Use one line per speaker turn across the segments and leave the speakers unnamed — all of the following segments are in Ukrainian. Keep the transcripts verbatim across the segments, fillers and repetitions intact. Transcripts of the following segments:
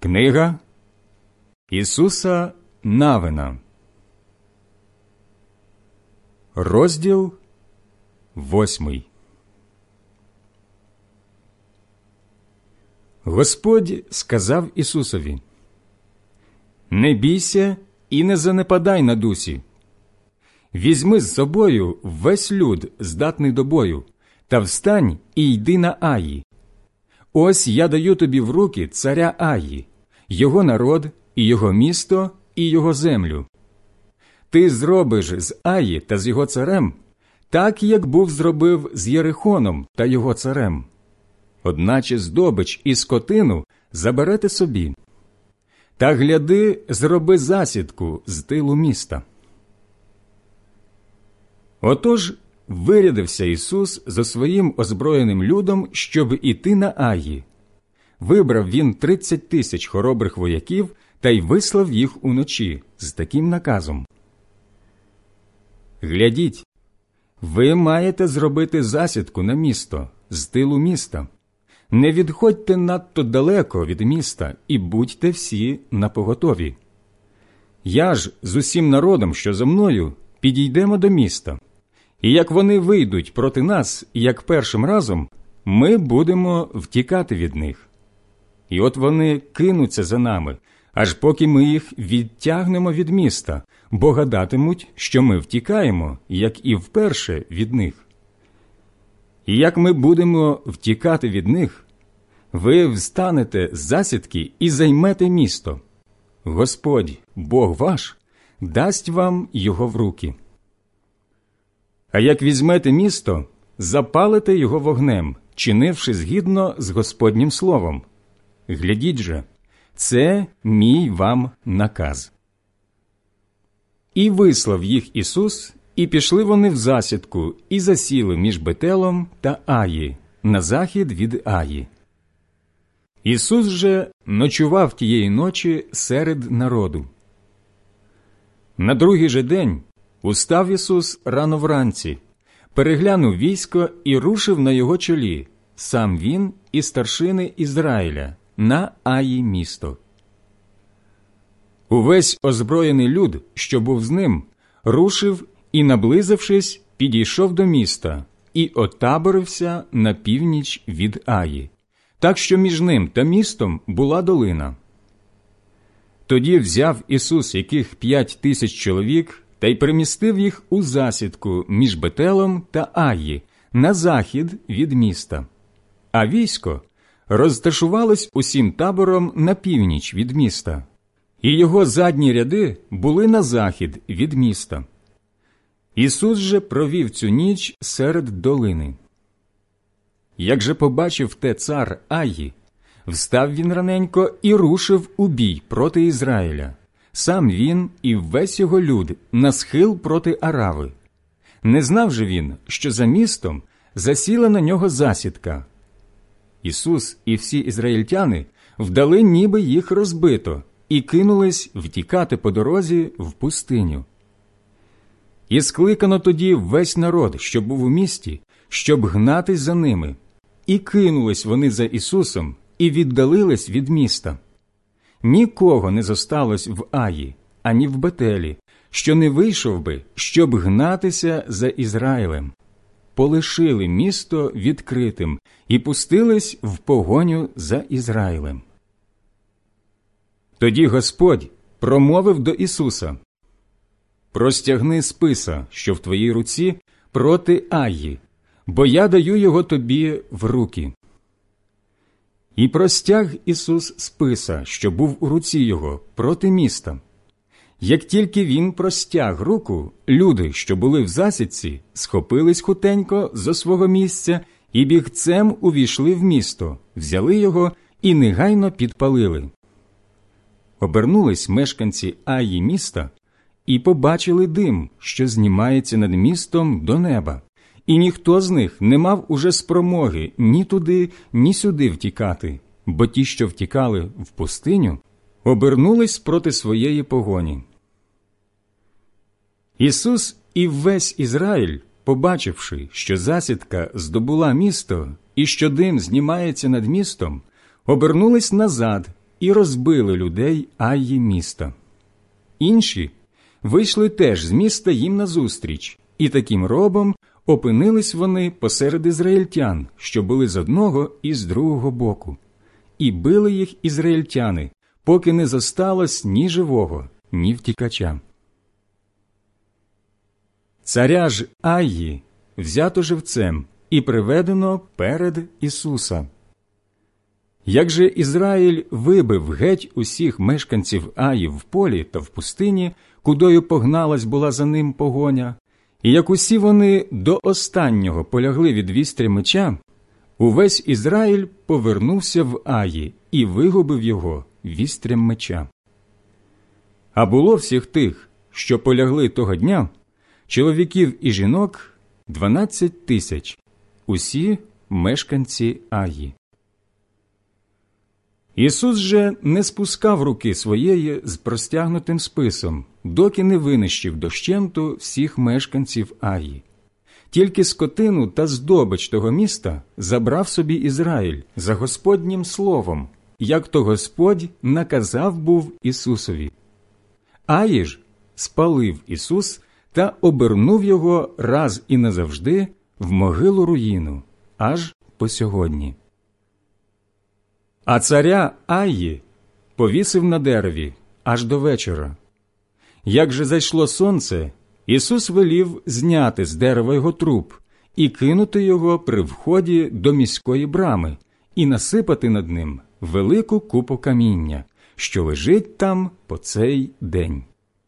Книга Ісуса Навина, розділ восьмий. Господь сказав Ісусові: «Не бійся і не занепадай на дусі. Візьми з собою весь люд, здатний до бою, та встань і йди на Аї. Ось я даю тобі в руки царя Аї, його народ, і його місто, і його землю. Ти зробиш з Аї та з його царем так, як був зробив з Єрихоном та його царем. Одначе здобич і скотину заберете собі. Та гляди, зроби засідку з тилу міста». Отож вирядився Ісус за своїм озброєним людом, щоб іти на Аї. Вибрав він тридцять тисяч хоробрих вояків та й вислав їх уночі з таким наказом: «Глядіть, ви маєте зробити засідку на місто з тилу міста. Не відходьте надто далеко від міста і будьте всі напоготові. Я ж з усім народом, що зо мною, підійдемо до міста. І як вони вийдуть проти нас, як першим разом, ми будемо втікати від них. І от вони кинуться за нами, аж поки ми їх відтягнемо від міста, бо гадатимуть, що ми втікаємо, як і вперше від них. І як ми будемо втікати від них, ви встанете з засідки і займете місто. Господь, Бог ваш, дасть вам його в руки. А як візьмете місто, запалите його вогнем, чинивши згідно з Господнім словом. Глядіть же, це мій вам наказ». І вислав їх Ісус, і пішли вони в засідку, і засіли між Бетелом та Аї, на захід від Аї. Ісус же ночував тієї ночі серед народу. На другий же день устав Ісус рано вранці, переглянув військо і рушив на його чолі, сам він і старшини Ізраїля, на Аї місто. Увесь озброєний люд, що був з ним, рушив і, наблизившись, підійшов до міста і отаборився на північ від Аї, так що між ним та містом була долина. Тоді взяв Ісус яких п'ять тисяч чоловік та й примістив їх у засідку між Бетелом та Аї, на захід від міста. А військо розташувалось усім табором на північ від міста, і його задні ряди були на захід від міста. Ісус же провів цю ніч серед долини. Як же побачив те цар Аї, встав він раненько і рушив у бій проти Ізраїля. Сам він і весь його люд на схил проти Арави. Не знав же він, що за містом засіла на нього засідка. Ісус і всі ізраїльтяни вдали, ніби їх розбито, і кинулись втікати по дорозі в пустиню. І скликано тоді весь народ, що був у місті, щоб гнатись за ними. І кинулись вони за Ісусом, і віддалились від міста. Нікого не зосталось в Аї, ані в Бетелі, що не вийшов би, щоб гнатися за Ізраїлем. Полишили місто відкритим і пустились в погоню за Ізраїлем. Тоді Господь промовив до Ісуса: «Простягни списа, що в твоїй руці, проти Аї, бо я даю його тобі в руки». І простяг Ісус списа, що був у руці його, проти міста. Як тільки він простяг руку, люди, що були в засідці, схопились хутенько зо свого місця і бігцем увійшли в місто, взяли його і негайно підпалили. Обернулись мешканці Аї міста і побачили дим, що знімається над містом до неба. І ніхто з них не мав уже спромоги ні туди, ні сюди втікати, бо ті, що втікали в пустиню, обернулись проти своєї погоні. Ісус і весь Ізраїль, побачивши, що засідка здобула місто і що дим знімається над містом, обернулись назад і розбили людей Аї міста. Інші вийшли теж з міста їм назустріч, і таким робом опинились вони посеред ізраїльтян, що були з одного і з другого боку. І били їх ізраїльтяни, поки не зосталось ні живого, ні втікача. Царя ж Аї взято живцем і приведено перед Ісуса. Як же Ізраїль вибив геть усіх мешканців Аї в полі та в пустині, кудою погналась була за ним погоня, і як усі вони до останнього полягли від вістря меча, увесь Ізраїль повернувся в Аї і вигубив його вістрям меча. А було всіх тих, що полягли того дня, чоловіків і жінок дванадцять тисяч, усі мешканці Аї. Ісус же не спускав руки своєї з простягнутим списом, доки не винищив дощенту всіх мешканців Аї. Тільки скотину та здобич того міста забрав собі Ізраїль за Господнім словом, як то Господь наказав був Ісусові. Аї ж спалив Ісус та обернув його раз і назавжди в могилу руїну, аж по сьогодні. А царя Аї повісив на дереві аж до вечора. Як же зайшло сонце, Ісус велів зняти з дерева його труп і кинути його при вході до міської брами і насипати над ним велику купу каміння, що лежить там по цей день.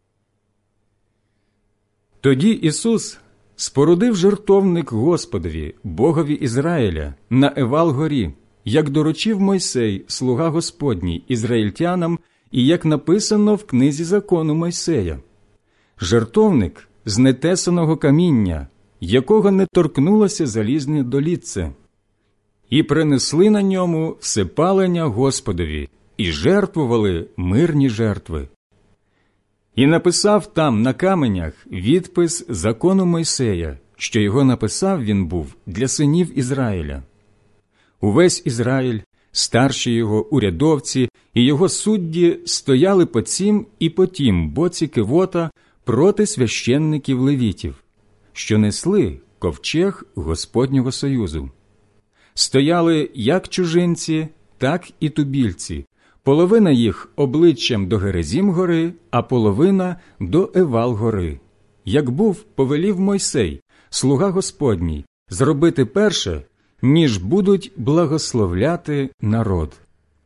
Тоді Ісус спорудив жертовник Господові, Богові Ізраїля, на Евал-горі, як доручив Мойсей, слуга Господній, ізраїльтянам, і як написано в книзі закону Мойсея. Жертовник з нетесаного каміння, якого не торкнулося залізне долітце. І принесли на ньому всепалення Господові, і жертвували мирні жертви. І написав там на каменях відпис закону Мойсея, що його написав він був для синів Ізраїля. Увесь Ізраїль, старші його урядовці і його судді стояли по цім і по тім боці кивота проти священників левітів, що несли ковчег Господнього союзу. Стояли як чужинці, так і тубільці, половина їх обличчям до Герезім-гори, а половина до Евал-гори. Як був, повелів Мойсей, слуга Господній, зробити перше, ніж будуть благословляти народ.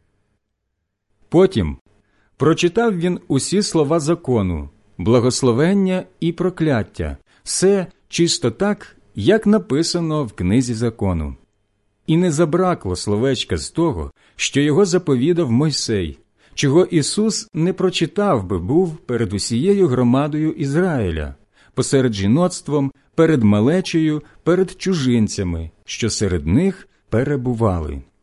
Потім прочитав він усі слова закону, благословення і прокляття, все чисто так, як написано в книзі закону. І не забракло словечка з того, що його заповідав Мойсей, чого Ісус не прочитав би був перед усією громадою Ізраїля, посеред жіноцтвом, перед малечею, перед чужинцями, що серед них перебували.